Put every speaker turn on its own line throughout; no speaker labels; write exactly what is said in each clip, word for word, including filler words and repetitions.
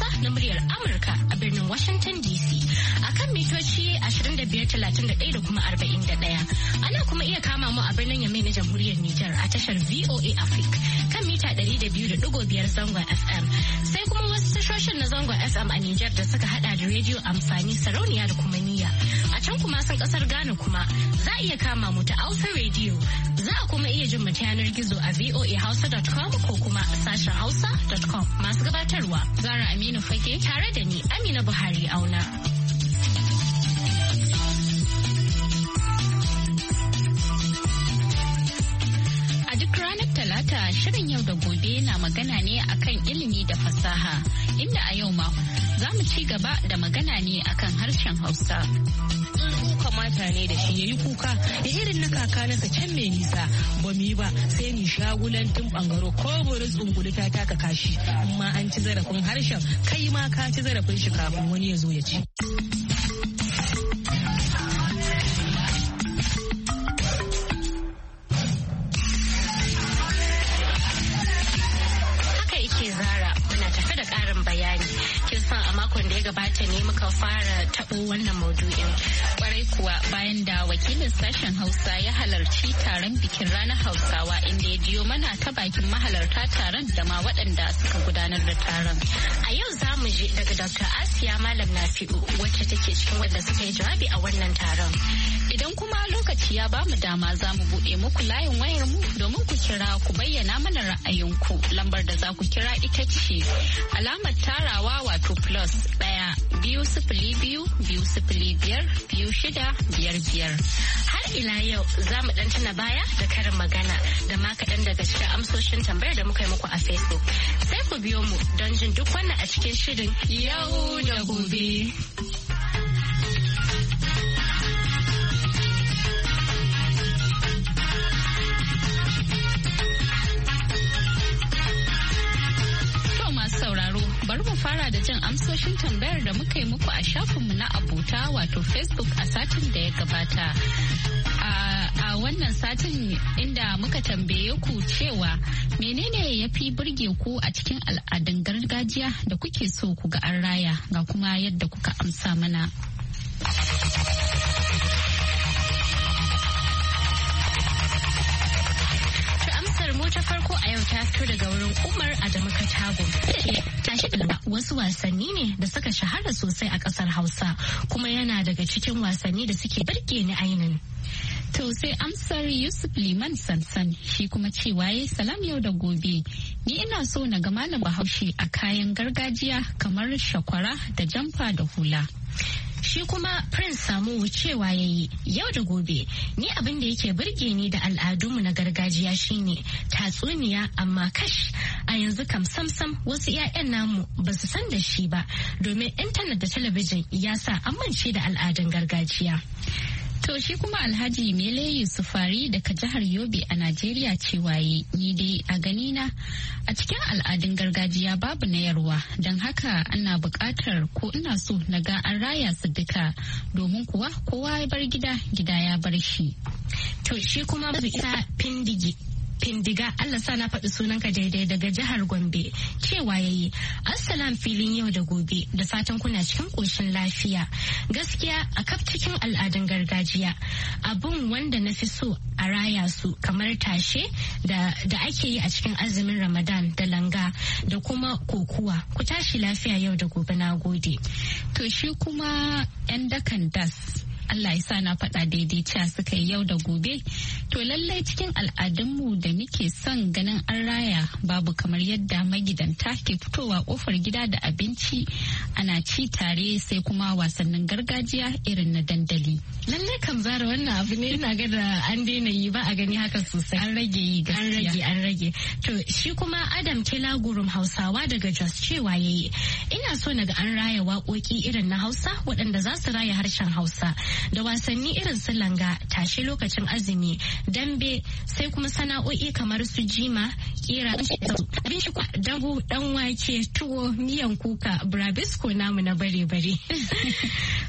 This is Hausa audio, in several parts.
Hausa na muryar Amurka a birnin Washington D C. A kan mitoci ashirin da biyar talatin da ɗaya da kuma arba'in da ɗaya. Ana kuma iya kama mu a birnin Yamai na Jamhuriyar Nijar a tashar V O A Africa kan mita ɗari da biyu da ɗigo biyar zangon F M. Sai kuma wasu tashoshin na zangon F M a Nijar da suka hada da rediyo amfani sarauniya da kuma niyya. A can kuma sun kasar Ghana kuma za a iya kama mu ta Alpha Radio. Za a kuma iya jin mu ta yanar gizo a v o a hausa dot com ko kuma sashen hausa dot com. Masu gabatarwa Zara Aminu Fage tare da ni Amina Buhari Auna. A duk ranar Talata shirin yau da gobe na magana ne akan ilimi da fasaha, inda a yau ma za mu ci gaba da magana ne akan harshen Hausa.
Kamata ne da shi ya yi kuka da irin na kaka nasa can mai nisa ba mu yi ba sai ni shagulantin bangaro ko buri tsunguli ta taka kashi amma an ci zarafin harshen kai ma ka ci zarafin shi kafin wani ya zo ya ci.
Haka yake Zara, muna tafe da ƙarin bayani. Kin san a makon da ya gabata ne muka fara taɓo wannan maudu'in.
Kwarai kuwa bayan da wakilin sashen Hausa ya halarci taron bikin ranar Hausawa inda ya jiyo mana ta bakin mahalarta taron da ma waɗanda suka gudanar da taron.
A yau za mu je daga Doctor Asiya Malam Nafi'u wacce take cikin wadda suka yi jawabi a wannan taron.
Idan kuma lokaci ya bamu dama za mu buɗe muku layin wayar mu domin ku kira ku bayyana mana ra'ayinku. Lambar da za ku kira ita ce alamar tarawa wato plus ɗaya biyu sifili biyu biyu sifili biyar biyu shida biyar biyar.
Har ila yau za mu ɗan tuna baya da karin magana da ma kaɗan daga cikin amsoshin tambayar da muka yi muku a Facebook. Sai ku biyo mu don jin duk wannan a cikin shirin yau da gobe.
Bari mu fara da jin amsoshin tambayar da muka yi muku a shafinmu na abota wato Facebook a satin da ya gabata. A wannan satin inda muka tambaye ku cewa menene ya fi burge ku a cikin al'adun gargajiya da kuke so ku ga an raya ga kuma yadda kuka amsa mana.
mu ta farko a yau ta fito daga wurin Umar Adamu Katago. Tashi ɗalba wasu wasanni ne da suka shahara sosai a ƙasar Hausa kuma yana daga cikin wasanni da suke birge ni ainin.
To sai amsar Yusuf Liman Sansan shi kuma cewa yayi salam yau da gobe. Ni ina so na ga malam Bahaushe a kayan gargajiya kamar shakwara da jamfa da hula.
Shi kuma Prince Samu cewa ya yi yau da gobe ni abin da yake burge ni da al'adunmu na gargajiya shine tatsuniya amma kash a yanzu kam samsam wasu 'ya'yan namu ba su san da shi ba domin intanet da talabijin ya sa amince da al'adun gargajiya.
To shi kuma Alhaji Mele Yusufari daga jihar Yobe a Najeriya cewa yi ni dai a ganina a cikin al'adun gargajiya babu na yarwa don haka ana buƙatar ko ina so na ga an raya su duka domin kuwa kowa ya bar gida gida ya bar shi.
To shi kuma Isa Pindigi Findiga Allah sa na faɗi sunanka daidai daga jihar Gombe cewa yayi assalam filin yau da gobe da fatan kuna cikin ƙoshin lafiya. Gaskiya a kaf cikin al'adun gargajiya abun wanda na fi so a raya su kamar tashe da, da ake yi a cikin azumin Ramadan da langa da kuma kokuwa. Ku tashi lafiya yau da gobe na gode.
To shi kuma 'yan dakan das Allah ya sa na faɗa daidai cewa suka yi yau da gobe. To lallai cikin al'adunmu da muke son ganin an raya babu kamar yadda magidanta ke fitowa kofar gida da abinci ana ci tare sai kuma wasannin gargajiya irin na dandali.
Lallai kam Zara wannan abu ne ina ga da an daina yi ba a gani haka sosai.
An rage yi gaskiya.
An rage an rage. To shi kuma Adam Kela Gurum Hausawa daga Jos cewa yayi ina so na ga an raya waƙoƙi irin na Hausa waɗanda za su raya harshen Hausa. Da wasanni irin su langa tashe lokacin azumi dambe sai kuma sana'o'i kamar su jima kera abinci dambu dan wake tuwo miyan kuka burabisko namu na bare bare.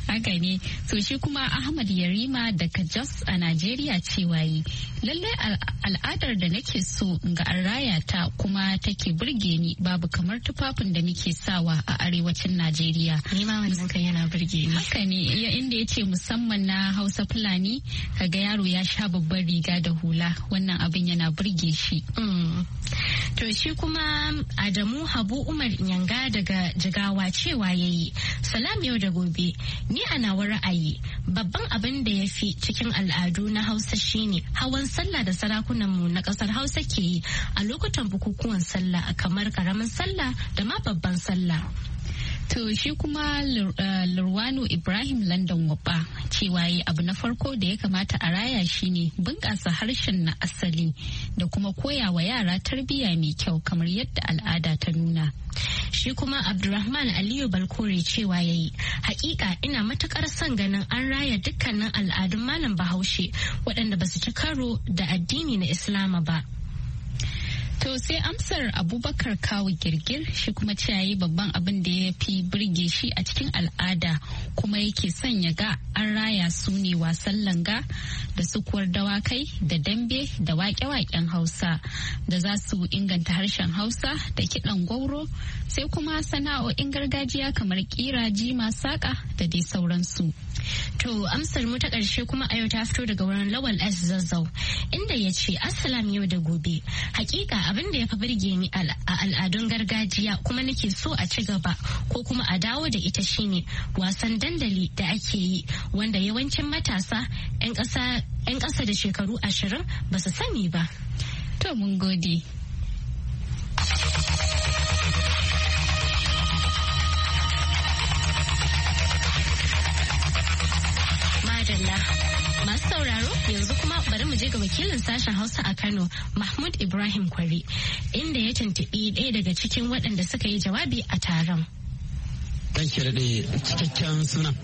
Haka ne. To shi kuma Ahmad Yarima daga Jos a Najeriya cewa yi lallai al'adar da nake so ga an raya ta kuma take burge ni babu kamar tufafin da nake sawa a arewacin Najeriya.
Ni ma wannan kan yana burge ni.
Haka ne inda ya ce musamman na Hausa Fulani kaga yaro ya sha babbar riga da hula wannan abin yana burge shi.
Mm. To shi kuma Adamu Habu Umar Nyanga daga Jigawa cewa yayi salam yau da gobe ni a nawa ra'ayi babban abin da ya fi cikin al'adu na Hausa shine hawan sallah da sarakunanmu na kasar Hausa ke yi a lokutan bukukuwan sallah kamar karamin sallah da ma babban sallah.
To shi kuma Lurwano Ibrahim London Wabba cewa yi abu na farko da ya kamata a raya shine bunƙasa harshen na asali da kuma koya wa yara tarbiyya mai kyau kamar yadda al'ada ta nuna.
Shi kuma Abdulrahman Aliyu Balkore cewa yayi hakika ina matukar son ganin an raya dukkanin al'adun Malam Bahaushe waɗanda ba su ci karo da addini na Islama ba.
To sai amsar Abubakar Kawu Girgir shi kuma ciyayi babban abin da ya fi burge shi a cikin al'ada kuma yake son ya ga an raya su ne wasan langa da sukuwar dawakai da dambe da waƙe-waƙen Hausa da za su inganta harshen Hausa da kiɗan gwauro sai kuma sana'o'in gargajiya kamar ƙira jima saƙa da dai sauransu.
To amsar mu ta ƙarshe kuma a yau ta fito daga wurin Lawal S Zazzau inda ya ce Assalam yau da gobe. Hakika abin da ya fi birge ni a al'adun gargajiya kuma nake so a ci gaba ko kuma a dawo da ita shine wasan dandali da ake yi wanda yawancin matasa 'yan ƙasa da shekaru ashirin ba su sani ba.
To mun gode.
Masu sauraro yanzu kuma bari mu je ga wakilin sashen Hausa a Kano Mahmud Ibrahim Kwari inda ya tuntuɓi ɗaya daga cikin waɗanda suka yi jawabi a taron.
Dan ki daɗe cikakken sunan.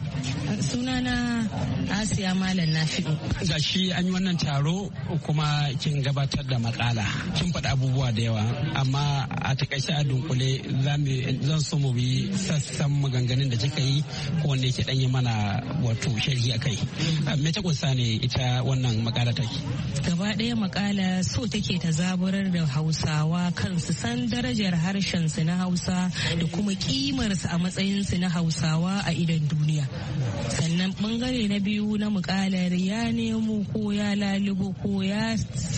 Sunana Asiya Malam Nafi'u.
Ga shi an yi wannan taro kuma kin gabatar da makala. Kin faɗi abubuwa da yawa amma a takaice a dunkule zan so mu bi sassan maganganun da kika yi ko wanda yake ɗanyi mana wato sharhi akai. Me ta kunsa ne ita wannan makala take?
Gaba ɗaya makala so take ta zaburar da Hausawa kansu san darajar harshen su na Hausa da kuma kimarsu a matsayin su na Hausawa a idon duniya. Sannan bangare na biyu na mukalar ya nemo ko ya lalubo ko ya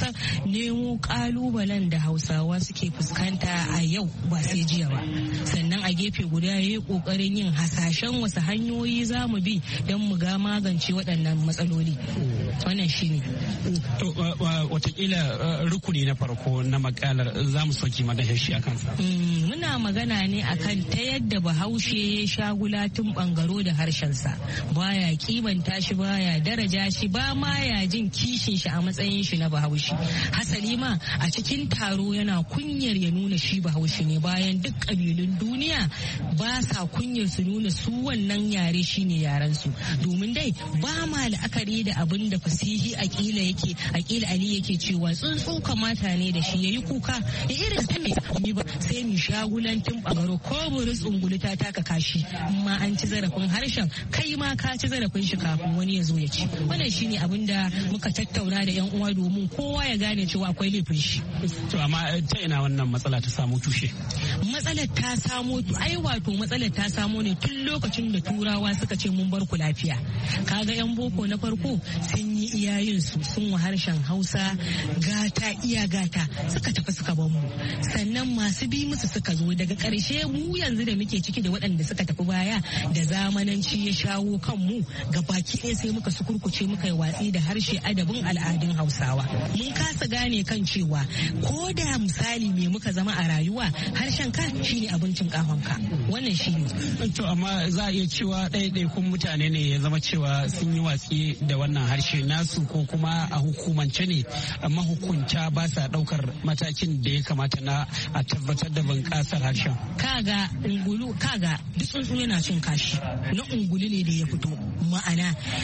nemo kalubalen da Hausawa suke fuskanta a yau ba sai jiya ba. Sannan a gefe guda ya yi kokarin yin hasashen wasu hanyoyi za mu bi don mu ga magance waɗannan matsaloli. Wannan shi ne.
To watakila rukuni na farko na makalar za mu soki madahashi a kansa.
Muna magana ne akan ta yadda Bahaushe ya shagula tun bangaro da harshensa baya kimanta shi baya daraja shi ba ma ya jin kishin shi a matsayin shi na Bahaushe. Hasali ma a cikin taro yana kunyar ya nuna shi Bahaushe ne bayan duk kabilun duniya ba sa kunyar su nuna su wannan yare shine yaren su domin dai ba ma la'akari da abin da fasihi akila yake akila Ali yake cewa tsuntsu kamata ne da shi yayi kuka da irin ta mai ba sai mu shagulantin bangaro ko buris unguluta ta ka kashi amma an ci zarafin harshen kai ma ka ci zarafin shi kafin wani ya zo ya ci. Wannan shine abin da muka tattauna da yan uwa domin kowa ya gane cewa akwai laifin shi.
To amma ta ina wannan matsala ta samu tushe?
Matsalar ta samo ai wato matsalar ta samo ne tun lokacin da turawa suka ce mun bar ku lafiya. Kaga yan boko na farko sun yi iyayen su sun wa harshen Hausa gata iya gata suka tafi suka bar mu. Sannan masu bi musu suka zo daga ƙarshe mu yanzu da muke ciki da waɗanda suka tafi baya da zamananci ya shawo kan mu ga baki ɗaya sai muka sukurkuce muka yi watsi da harshe adabin al'adun Hausawa. Mun kasa gane kan cewa ko da misali me muka zama a rayuwa harshen ka shine abincin kahonka. Wannan shine.
To amma za a iya cewa ɗaiɗaikun mutane ne ya zama cewa sun yi watsi da wannan harshe nasu ko kuma a hukumance ne amma hukunta ba sa ɗaukar matakin da ya kamata na a tabbatar da bunƙasar harshen.
Kaga ungulu kaga duk tsuntsu yana cin kashi na ungulu ne da ya fito ma'ana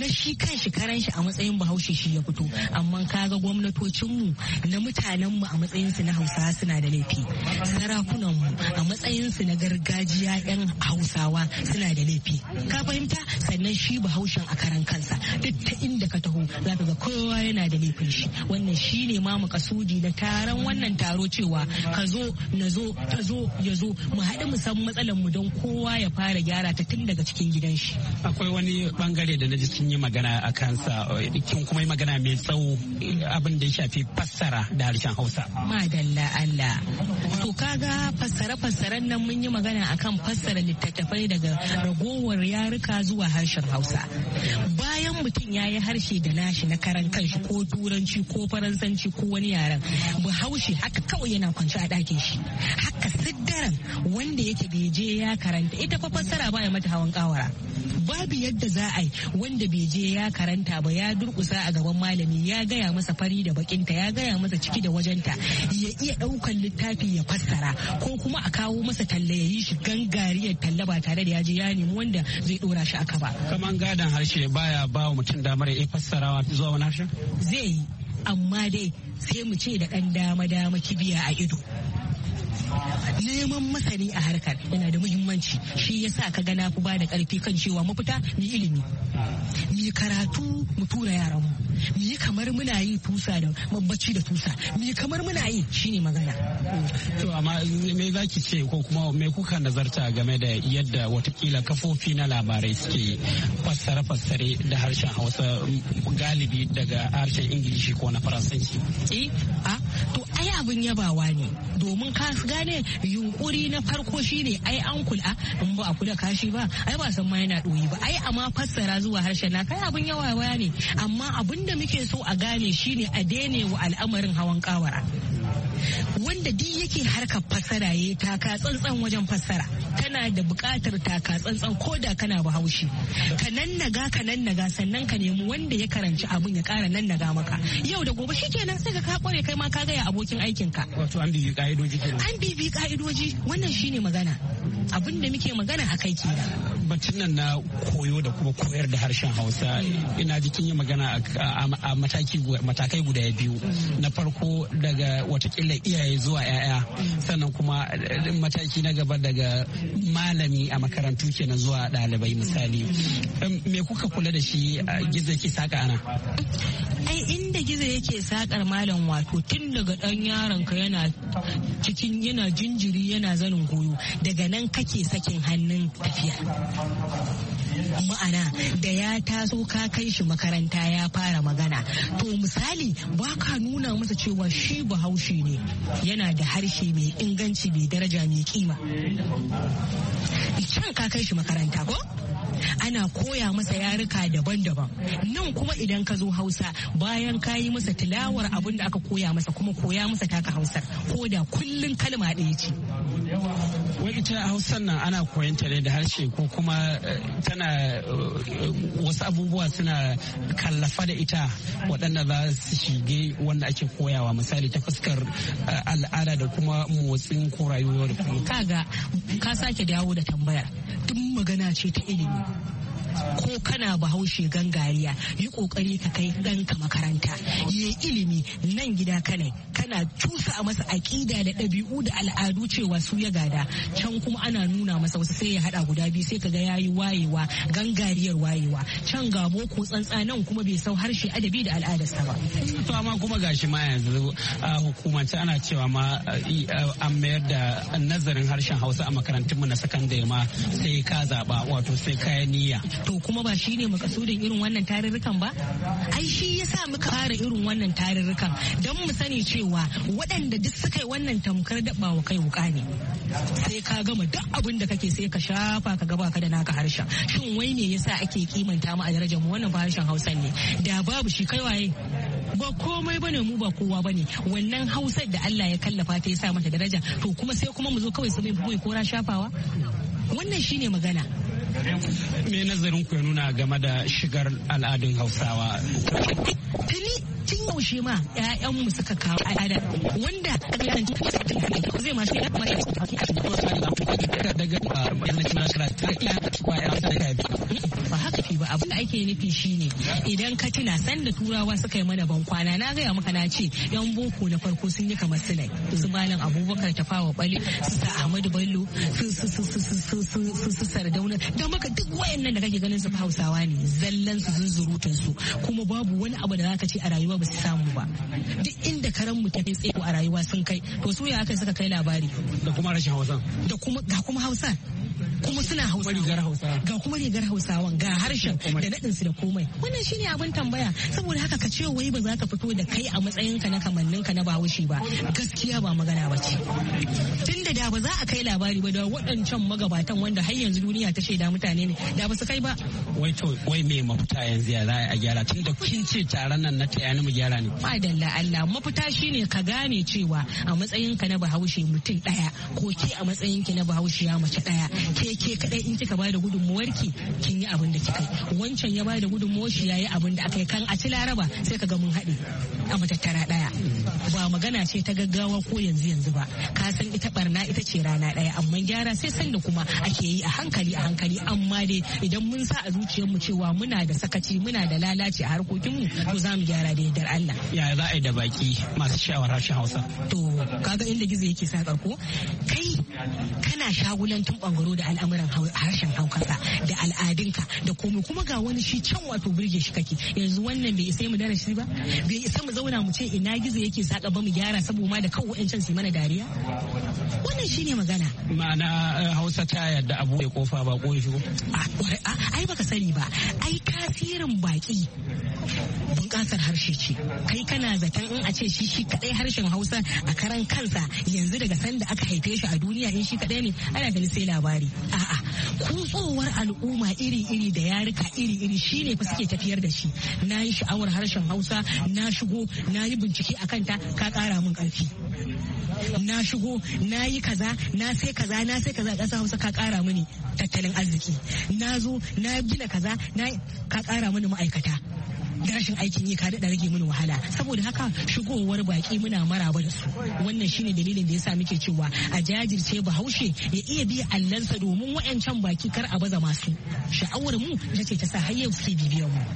na shi kan shi karan shi a matsayin bahaushe shi ya fito, amma kaga gwamnatocinmu na mutanenmu a matsayinsu na hausawa suna da laifi, sarakunanmu a matsayinsu na gargajiya 'yan hausawa suna da laifi, ka fahimta. Sannan shi bahaushen a karan kansa duk ta inda ka taho za ka ga kowa yana da laifin shi. Wannan shi ne ma makasudi na taron wannan taro, cewa ka zo na zo ta zo ya zo mu haɗu mu san matsalar mu don kowa ya fara gyara ta tun daga cikin gidan shi.
Akwai wani bangare da na ji sun yi magana a kansa, kin kuma yi magana mai tsawo, abin da ya shafi fassara da harshen Hausa.
Madalla Allah. To kaga fassare-fassaren nan mun yi magana akan fassara littattafai daga ragowar yaruka zuwa harshen Hausa. Bayan mutum ya yi harshe da nashi na karan kanshi ko turanci ko faransanci ko wani yaren, bahaushe haka kawai yana kwanci a ɗakin shi. Haka siddaran wanda yake bai je ya karanta, ita fa fassara baya mata hawan kawara. Babu yadda za a yi wanda bai je ya karanta ba, ya durkusa a gaban malami ya gaya masa fari da bakinta, ya gaya masa ciki da wajenta, ya iya daukan littafi ya fassara, ko kuma a kawo masa talla ya yi shi gangariyar talla ba tare da ya je ya nemi wanda zai dora shi aka ba.
Kaman gadon harshe baya ba wa mutum damar ya fassarawa zuwa wani harshen?
Zai yi, amma dai sai mu ce da ɗan dama-dama kibiya a ido. Neman masani a harkar yana da muhimmanci, shi yasa ka ga na fi ba da karfi kan cewa mafita mu ilimi, mu karatu, mu tura yaran mu, mu yi kamar muna yi tusa da bacci da tusa, mu yi kamar muna yi, shine magana.
To amma me zaki ce, ko kuma me kuka nazarta game da yadda watakila kafofi na labarai suke fassare-fassare da harshen Hausa galibi daga harshen Ingilishi ko na Faransanci?
Eh, a to ai abin yabawa ne, domin ka gane yunkuri na farko shine ai an kula, in ba a kula kashi ba ai ba san ma yana doyi ba, ai amma fassara zuwa harshen na kai abin yawawa ne, amma abin da muke so a gane shine a daine wa al'amarin hawan kawara. Wanda duk yake harkar fassara ya taka tsantsan wajen fassara, tana da buƙatar taka tsantsan ko da kana bahaushe, ka nannaga ka nannaga sannan ka nemi wanda ya karanci abin ya ƙara nannaga maka. Yau da gobe shikenan sai ka ka kware kai ma ka gaya abokin aikin ka.
Wato an bibi ka'idoji kenan.
An bibi ka'idoji, wannan shine magana. Abin da muke magana akai kenan.
Batun nan na koyo da kuma koyar da harshen Hausa, ina jikin yi magana a mataki matakai guda biyu. Na farko daga watakila iyaye zuwa 'ya'ya, sannan kuma mataki na gaba daga malami a makarantu kenan zuwa ɗalibai misali. Me kuka kula da shi gizo yake saka ana?
Ai inda gizo yake sakar malam, wato tun daga ɗan yaron ka yana cikin yana jinjiri yana zanin goyo, daga nan kake sakin hannun tafiya. Ma'ana da ya taso ka kai shi makaranta ya fara magana, to misali ba ka nuna masa cewa shi bahaushe ne, yana da harshe mai inganci, mai daraja, mai kima. Can ka kai shi makaranta ko? Ana koya masa yaruka daban-daban. Nan kuma idan ka zo Hausa, bayan ka yi masa tilawar abin da aka koya masa, kuma koya masa taka Hausar, ko da kullun kalma ɗaya ce.
Wai ita Hausan nan ana koyanta ne da harshe, ko kuma tana wasu abubuwa suna kallafa da ita waɗanda za su shige wanda ake koyawa, misali ta fuskar al'ada da kuma motsin ko rayuwa da kuma.
Kaga ka sake dawo da tambayar, duk magana ce ta ilimi. Ko kana bahaushe gangariya, yi kokari ka kai ɗanka makaranta, yi ilimi. Nan gida kanai kana cusa masa aƙida da ɗabi'u da al'adu cewa su ya gada, can kuma ana nuna masa wasu sai ya haɗa guda biyu, sai kaga yayi wayewa, gangariyar wayewa. Can ga boko tsantsa, nan kuma bai sau harshe, adabi da al'adarsa ba.
To amma kuma gashi ma yanzu a hukumance ana cewa ma an mayar da nazarin harshen Hausa a makarantunmu na sakandare ma sai ka zaɓa, wato sai kayan niyya.
To kuma ba shi ne makasudin irin wannan tarurrukan ba? Ai shi yasa muka fara irin wannan tarurrukan, don mu sani cewa waɗanda duk suka yi wannan tamkar daɓawa kai wuka ne. Sai ka gama duk abin da kake sai ka shafa ka gaba ka da naka harshen. Shin wai ne yasa ake kimanta mu a darajar mu? Wannan ba harshen Hausa ne. Da babu shi kai waye? Ba komai bane, mu ba kowa bane. Wannan Hausar da Allah ya kallafa ta ya sa mata daraja, to kuma sai kuma mu zo kawai su mai bugu ko shafawa? Wannan shine magana.
Me nazarin ku ya nuna game da shigar al'adun Hausawa?
Tuni tun yaushe ma 'ya'yanmu suka kawo al'ada wanda zai ma shi kuma ya
daga yankin nasara ta iya kwaya
ba haka fi ba abin da ake nufi shine idan ka tuna sanda turawa suka yi mana ban kwana na gaya maka na ce yan boko na farko sun yi kamar silai su malam abubakar tafawa bale su sa ahmadu bello su su su su su su su sardauna da maka duk wayannan da kake ganin su hausawa ne zallan su zunzurutun su kuma babu wani abu da zaka ce a rayuwa ba su samu ba duk inda karan mu tafi tsaye a rayuwa sun kai to su ya aka suka kai labari
da kuma rashin hausa
da kuma ga kuma hausa kuma suna hausa ga kuma rigar hausawan ga harshen da naɗinsu da komai wannan shine abin tambaya saboda haka ka ce wai ba za ka fito da kai a matsayinka na kamanninka na bahaushe ba gaskiya ba magana ba ce tunda da ba za a kai labari ba da waɗancan magabatan wanda har yanzu duniya ta shaida mutane ne da ba su kai ba
wai to wai me mafita yanzu ya za a gyara tunda kin ce taron nan na tayani mu gyara ne
madalla Allah mafita shine ka gane cewa a matsayinka na bahaushe mutum ɗaya ko ke a matsayinki na bahaushiya mace ɗaya ke ke kadai in kika bada gudunmuwarki kin yi abin da kika yi wancan ya bada gudunmuwar shi yayi abin da aka yi kan a ci laraba sai ka ga mun haɗe a matattara ɗaya ba magana ce ta gaggawa ko yanzu yanzu ba ka san ita barna ita ce rana ɗaya amma gyara sai san da kuma ake yi a hankali a hankali amma dai idan mun sa a zuciyarmu cewa muna da sakaci muna da lalaci a harkokinmu to za mu gyara da yardar Allah
ya za a yi da baki masu shawar harshen Hausa
to kaga inda gizo yake sa karko kai kana shagulantun bangaro da al'amuran harshen haukasa da al'adunka da komai kuma ga wani shi can wato burge shi kake yanzu wannan bai isa mu darasi ba bai isa mu zauna mu ce ina gizo yake saka ba mu gyara saboda ma da kawo wa'ancan su mana dariya wannan shine magana
ma'ana Hausa ta yadda abu ya kofa ba ko shigo
ai baka sani ba ai tasirin baki bunƙasar harshe ce kai kana zaton in a ce shi shi kadai harshen Hausa a karan kansa yanzu daga sanda aka haife shi a duniya in shi kadai ne ana ganin sai labari a'a kutsowar al'umma iri-iri da yarika iri-iri shine fa suke tafiyar da shi na yi sha'awar harshen Hausa na shigo na yi bincike a kanta ka kara min karfi na shigo na yi kaza na sai kaza na sai kaza ƙasar Hausa ka kara mini tattalin arziki na zo na gina kaza na ka kara mini ma'aikata da rashin aikin yi ka daɗa rage mini wahala saboda haka shigowar baki muna maraba da su wannan shine dalilin da yasa muke cewa a jajirce bahaushe ya iya biya allansa domin wayancan baki kar a baza masu sha'awar mu ita ce ta sa har yau suke bibiyar mu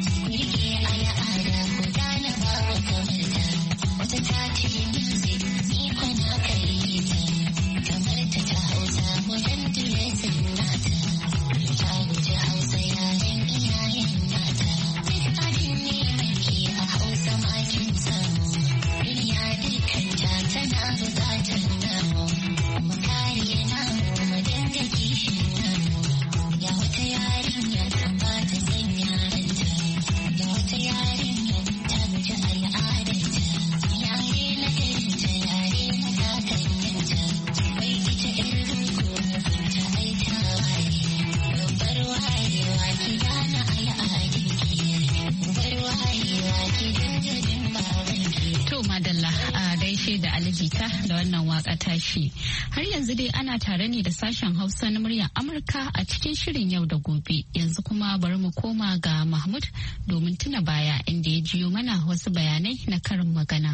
da wannan waka tashi. Har yanzu dai ana tare ne da sashen Hausa na muryar Amurka a cikin shirin yau da gobe. Yanzu kuma bari mu koma ga Mahmud domin tuna baya inda ya jiyo mana wasu bayanai na karin magana.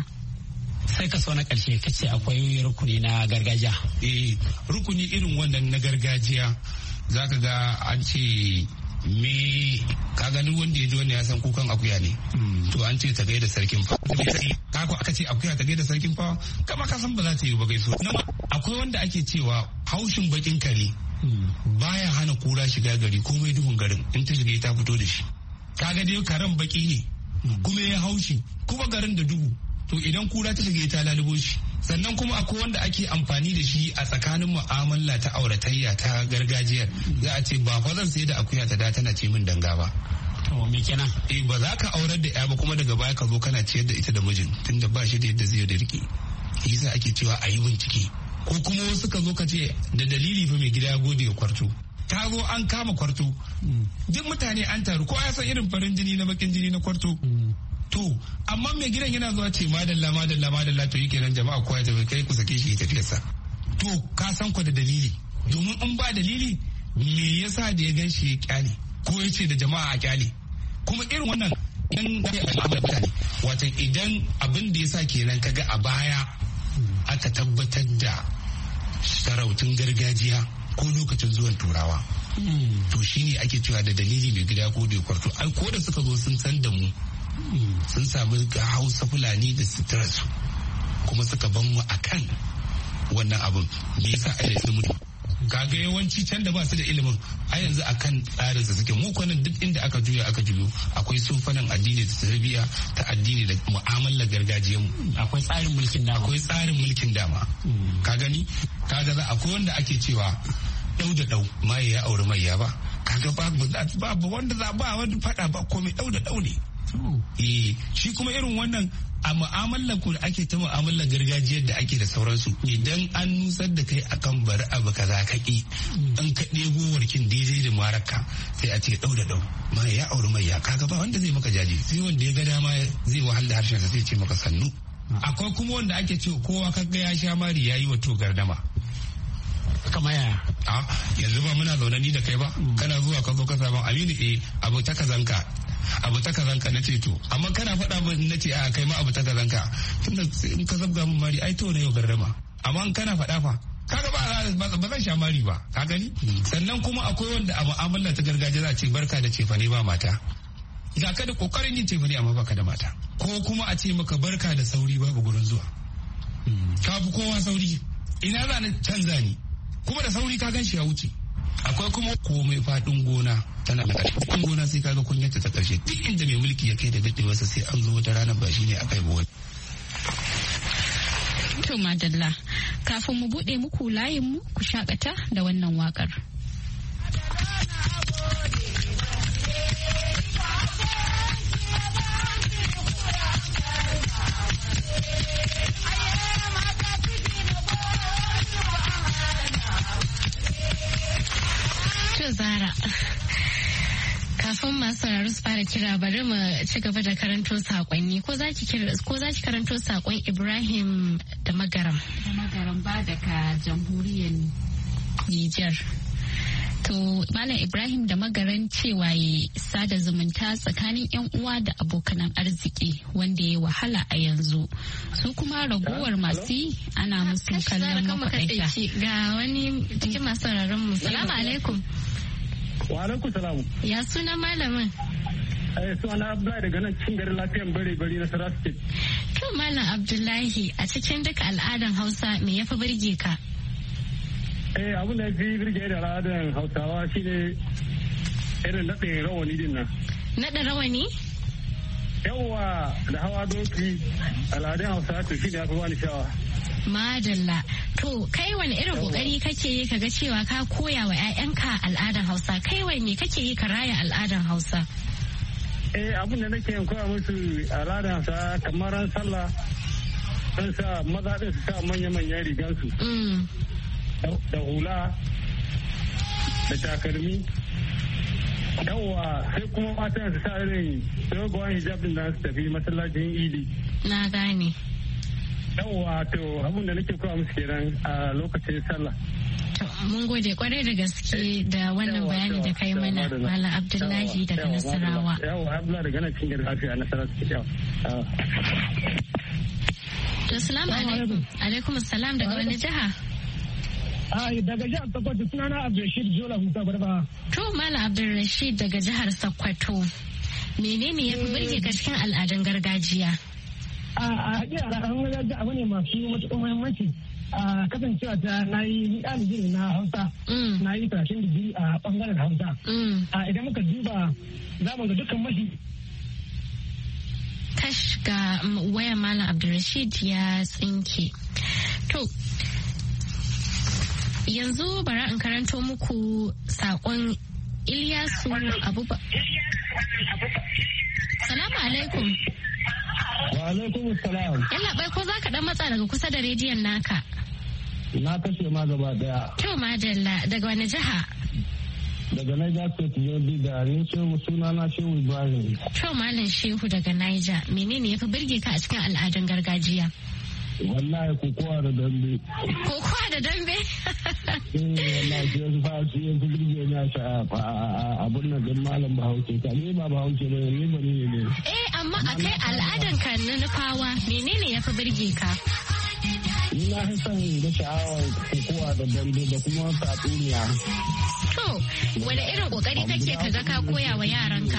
Sai ka so na ƙarshe ka ce akwai rukuni na gargajiya.
Eh, rukuni irin wannan na gargajiya zaka ga an ce me ka gani wanda ya ji wanda ya san kukan akuya ne. To an ce ta gaida sarkin fa. Kako aka ce akuya ta gaida sarkin fa kama ka san ba za ta yi ba gaiso. Akwai wanda ake cewa haushin bakin kare baya hana kura shiga gari komai duhun garin in ta shiga ta fito da shi. Kaga dai karen baki ne kuma ya haushi kuma garin da duhu. To idan kura ta shiga ta lalubo shi. Sannan kuma akwai wanda ake amfani da shi a tsakanin mu'amala ta auratayya ta gargajiyar. Za a ce ba fa zan sai da akuya ta da tana ce min danga ba.
To me kenan?
Eh ba za ka aurar da ya ba kuma daga baya ka zo kana ciyar da ita da mijin tunda ba shi da yadda zai da rike. Yasa ake cewa a yi bincike. Ko kuma wasu ka zo ka ce da dalili fa mai gida ya gode ya kwarto. Ta zo an kama kwarto. Duk mutane an taru ko ya san irin farin jini na bakin jini na kwarto. To, amma mai gidan yana zuwa ce madalla madalla madalla to yi kenan jama'a kowa ya kai ku sake shi ya tafiyarsa. To, ka san ku da dalili. Domin in ba dalili, me yasa da ya gan shi ya kyale? Ko ya ce da jama'a a kyale? Kuma irin wannan idan da mutane, watan idan abin da ya sa kenan kaga a baya aka tabbatar da sarautun gargajiya ko lokacin zuwan turawa. To shi ne ake cewa da dalili mai gida ko da kwarto. Ai ko da suka zo sun san da mu sun samu Hausa Fulani da suturarsu kuma suka ban mu akan wannan abin. Me yasa ai da ilimin kaga yawanci can da ba su da ilimin a yanzu akan tsarin su suke mu kwanan duk inda aka juya aka juyo akwai sufanan addini da tarbiyya ta addini da mu'amalar gargajiyar mu.
Akwai tsarin mulkin dama.
Akwai tsarin mulkin dama. Ka gani kaga za akwai wanda ake cewa dau da dau mai ya aure mai ya ba kaga babu babu wanda za ba wani fada ba komai dau da dau ne. Eh shi kuma irin wannan a mu'amalar ku da ake ta mu'amalar gargajiyar da ake da sauransu idan an nusar da kai akan bari abu kaza ka ki in ka ɗebo warkin daidai da maraka sai a ce dau da dau mai ya aure mai ya kaga ba wanda zai maka jaji sai wanda ya ga dama zai wahala harshen sa sai ce maka sannu. Akwai kuma wanda ake cewa kowa kaga ya sha mari yayi wato gardama.
Kama yaya?
A yanzu ba muna zaune ni da kai ba kana zuwa ka zo ka samu Aminu eh abu ta kazanka abu ta kazanka na ce to amma kana faɗa min na ce a kai ma abu ta kazanka tunda in ka zabga min mari ai to ne yau gardama amma in kana faɗa fa kaga ba ba zan sha mari ba ka gani. Sannan kuma akwai wanda a mu'amala ta gargajiya za a ce barka da cefane ba mata ga ka da kokarin yin cefane amma baka da mata ko kuma a ce maka barka da sauri babu gurin zuwa ka fi kowa sauri ina za ni canza ni kuma da sauri ka gan shi ya wuce. Akwai kuma komai faɗin gona tana da ƙarfin gona sai kaga kunyarta ta ƙarshe duk inda mai mulki ya kai da daɗewarsa sai an zo wata rana ba shi ne akai ba wani.
To madalla kafin mu buɗe muku layin mu ku shakata da wannan waƙar.
Zara. Kafin masu sauraro su fara kira bari mu ci gaba da karanto sakonni ko za ki karanto sakon Ibrahim da Magaram.
Da Magaram ba daga jamhuriyar Nijar. To Malam Ibrahim da Magaran cewa ya sada zumunta tsakanin yan uwa da abokanan arziki wanda ya wahala a yanzu. Su kuma ragowar masu ana musu kallon makwaɗaita.
Ga wani cikin masu sauraron mu. Salamu alaikum.
Wa alaikum salamu.
Ya suna malamin?
Eh suna Abdullahi daga nan cikin garin lafiyan bare bari na Sarat State.
To Malam Abdullahi a cikin duka al'adan Hausa me yafi burge ka?
Eh abin da yafi burge da al'adan Hausawa shine irin naɗin rawani din nan.
Naɗin rawani?
Yawwa da hawa doki al'adun Hausawa to shine yafi wani sha'awa.
Madalla. To kai wani irin kokari kake yi kaga cewa ka koya wa 'ya'yanka al'adan Hausa? Kai wani kake yi ka raya al'adan Hausa?
Eh abin da nake koya musu al'adan Hausa kamar ran sallah sun sa maza din su sa manya-manyan rigansu. Da hula da takalmi. Yawwa sai kuma matan su sa irin dogon hijab din da su tafi masallacin idi.
Na gane.
Yawwa to abin da nake koya musu kenan a lokacin sallah.
Mun gode kwarai da gaske da wannan bayani da kai mana Malam Abdullahi daga Nasarawa.
Yawwa Abdullahi daga nan cikin lafiya Nasarawa.
To salamu alaikum. Alaikum salam daga wani jiha?
Ai daga jihar Sokoto sunana Abdulrashid Jola Musa Barba.
To Malam Abdulrashid daga jihar Sokoto. Menene ya fi burge ka cikin al'adun gargajiya?
A hakika al'adun gargajiya abu ne masu matuƙar muhimmanci. A kasancewa ta na yi ɗalibi ne na Hausa. Na yi karatun digiri a ɓangaren Hausa. A idan muka duba za mu ga dukkan mashi.
Kash ga wayan Malam Abdulrashid ya tsinke. To yanzu bara in karanto muku saƙon Ilyasu Abubakar. Salamu alaikum.
Wa alaikum salam.
Yalla bai ko za ka dan matsa daga kusa da rediyon naka?
Na kashe ma gaba daya.
To madalla daga wani jiha?
Daga Niger State Yobe da ni Shehu suna na Shehu Ibrahim.
To Malam Shehu daga Niger menene yafi burge ka a cikin al'adun gargajiya?
Wallahi kokowa da dambe.
Kokowa da dambe?
Eh wallahi sai su fa su yin burge ni a abun nan din Malam Bahaushe ka ni ba Bahaushe ba ni ba ni ne.
Eh amma akai al'adan ka na nufawa menene yafi burge ka?
Ni na fi son da sha'awar kokowa da dambe da kuma tatsuniya.
To, wani irin kokari kake ka ga ka koya wa yaranka?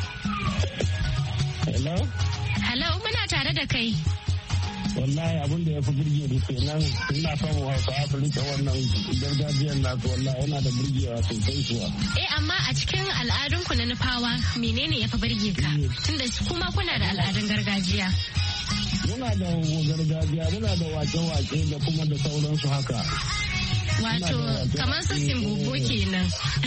Hello?
Hello, muna tare da kai.
Wallahi abin da ya fi birge da kenan ina son wasa su rike wannan gargajiyar nasu wallahi yana da birgewa sosai kuwa.
Eh amma a cikin al'adunku na nufawa menene ya fi birge ka? Tunda kuma kuna da al'adun gargajiya.
Muna da gargajiya, muna da wake-wake da kuma da sauransu haka.
Wato kamar su simbobo kenan.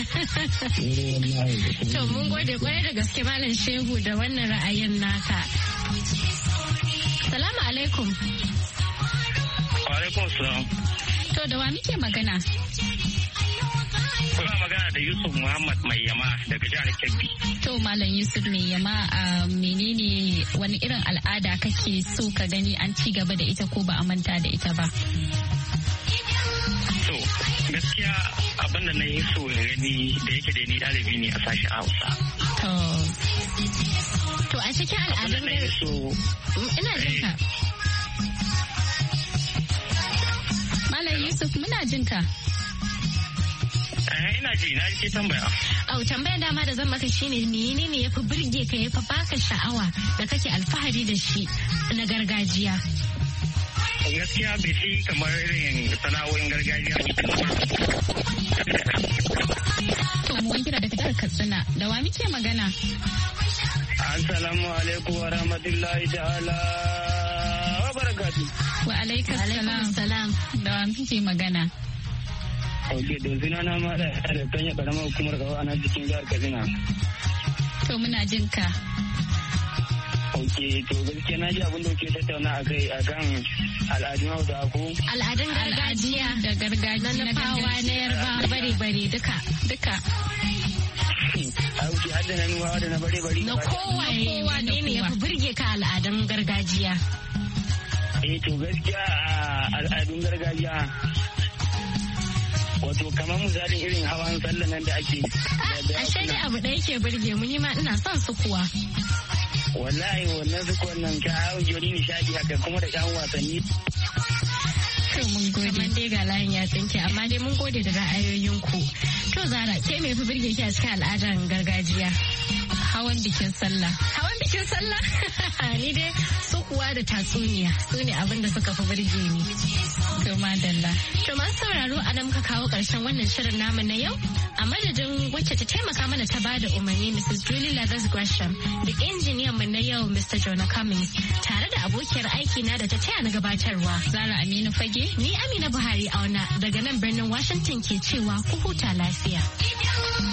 To mun gode kwarai da gaske Malam Shehu da wannan ra'ayin naka. Salamu alaikum.
Wa alaikum salam.
To da wa muke magana?
Kuna magana da Yusuf Muhammad Mai Yama daga jihar Kebbi.
To Malam Yusuf Mai Yama a menene wani irin al'ada kake so ka gani an ci gaba da ita ko ba a manta da ita ba?
To gaskiya abin da na yi so in gani da yake da ni ɗalibi ne a sashen Hausa.
To
To a cikin al'adun gari ina jin ka.
Malam Yusuf muna jin ka.
Eh ina ji na ji tambaya.
Au tambayar dama da zan maka shine menene yafi burge ka yafi baka sha'awa da kake alfahari da shi na gargajiya?
Gaskiya bai fi kamar irin sana'o'in gargajiya.
To mu kira daga jihar Katsina da wa muke magana?
Assalamu alaikum wa rahmatullahi ta'ala wa barakatu.
Wa alaikum salam. Da wa muke magana?
Ok, da zina na ma da da kanya karamar hukumar kawo ana cikin jihar Katsina.
To muna jin ka.
Ok, to gaskiya na ji abin da kuke tattauna a kai a kan al'adun Hausa ko?
Al'adun gargajiya
da gargajiya
na nufawa na yarba bare-bare duka. Duka.
A wuce hadda na nuwa da na bare-bare.
Na kowa ne ne ya fi burge ka al'adun gargajiya?
Eh to gaskiya a al'adun gargajiya wato kamar misalin irin hawan sallah nan da ake.
Ashe dai abu ɗaya ke burge mu ni ma ina son su kuwa.
Wallahi wannan su wannan ka hawan jori nishadi haka kuma da ƴan wasanni.
Mun gode. Kamar dai ga layin ya tsinke amma dai mun gode da ra'ayoyinku. To Zara ke me fi burge ki a cikin al'adar gargajiya?
Hawan bikin sallah.
Hawan bikin sallah? Ni dai su kuwa da tatsuniya su ne abin da suka fi burge ni.
To madalla.
To masu sauraro a nan muka kawo ƙarshen wannan shirin namu na yau. A madadin wacce ta taimaka mana ta bada umarni Missus Julie Lathers Gresham da injiniyan mu na yau Mister Jonah Cummings tare da abokiyar aiki na da ta taya na gabatarwa.
Zara Aminu Fage.
Ni Amina Buhari Auna daga nan birnin Washington ke cewa ku huta lafiya.